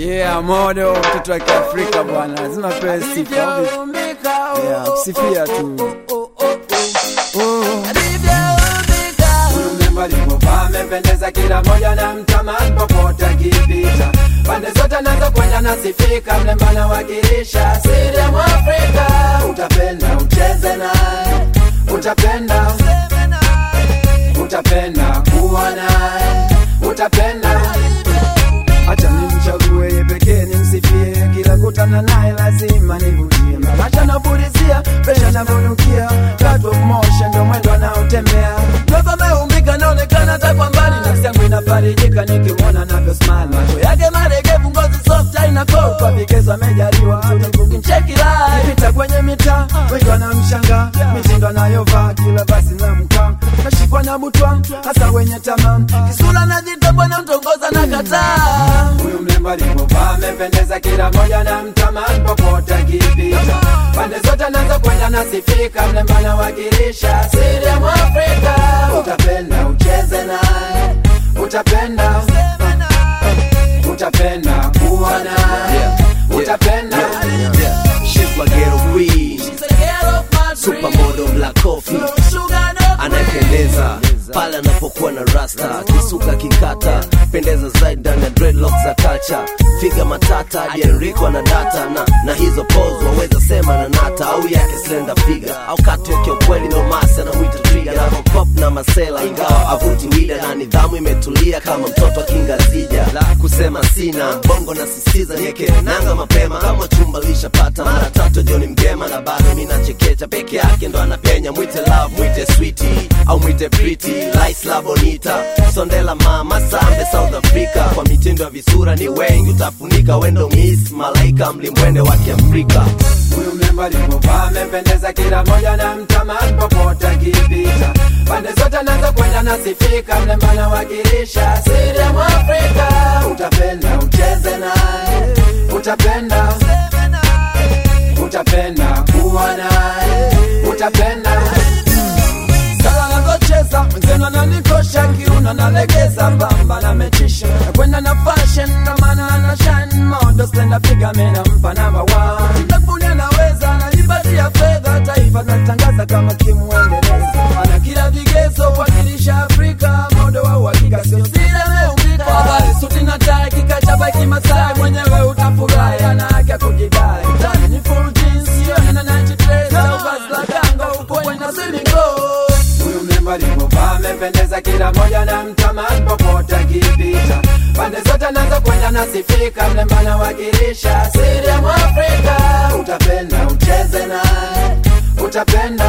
Yeah, modo mtoto wa Kiafrika bwana, lazima pewe sifa. Yeah, sifia tu. Amependeza kila moja na mtamani popote akipita. Pande zote nazo kwenda nasifika, mlemba na wakilisha siri ya Mwafrika. Utapenda ucheze naye, utapenda kuwa naye, utapenda. Acha nimchague yeye pekee nimsifie, kila kutana naye lazima nivutie. Acha nabulizia, pesha navunukia, cut of motion ndo mwendo anaotembea. Baba meumbika naonekana hata kwa mbali, nafsi yangu inafarijika nikimwona anavyo smile. Macho yake maregevu, ngozi soft haina coat, kwa vigezo amejaliwa mzuri kukincheki live. Pita kwenye mitaa, wengi wanamshangaa, mitindo anayovaa kila basi na mkaa. Kashikwa na butwa, hasa wenye tamaa, kisura na jitambua na mtongoza na kataa. Huyu mlemba alipovaa amependeza kila moja na mtamani popote akipita. Pande zote nazo kwenda nasifika, mlemba na wakilisha siri ya Mwafrika. Utapenda ucheze naye, utapenda kuwa naye, utapenda. She's my ghetto queen, supermodel black coffee, anapendeza pale anapokuwa na rasta, kisuka kikata, pendeza zaidi ndani ya dreadlocks za kacha. Figa matata, hadi Enrico na data, na hizo pose waweza sema na nata, au yake slender figure, au kati yake ukweli ndo masa na mwita trigger. Na pop na masela, ingawa avuti wida, na nidhamu imetulia kama mtoto akingazija. La kusema sina, bongo na sisiza, nieke nanga mapema kama chumba lishapata mara tatu Johnny Mgema. Na bado mina chekecha, peke yake ndo anapenya. Mwite love, mwite sweetie, au mwite pretty, Lice la bonita, sondela mama sambe South Africa. Kwa mitindo ya visura ni wengi, utafunika wendo miss malaika mlimwende wa Kiafrika. Huyu mlemba alipovaa amependeza kila moja na mtamani popote akipita. Pande zote nazo kwenda nasifika, mlemba na wakilisha siri ya Mwafrika. Utapenda ucheze naye, utapenda kuwa naye, utapenda. Sala nazocheza, mwenzenu ananikosha, kiuna nalegeza, bamba na mechisha. Nakwenda na fashion, na maana ana shine, modo slender figure, mena mpa number 1. Mtakuni anaweza, anajipatia fedha, taifa natangaza kama kimuendeleza. Ana kila vigezo, wakilisha Afrika, modo wa uhakika, sio sile meumbika. Wabale suti na tai, kikachaba kimasai, mwenyewe utafurahi, ana haki ya kujidai. Tani ni full jeans, yone na 93, au vazi la ganga, uko ina silingo. Huyu mlemba alipovaa amependeza kila moja na mtamani popote akipita. Pande zote nazo kwenda nasifika, mlemba na wakilisha siri ya Mwafrika. Utapenda ucheze naye, utapenda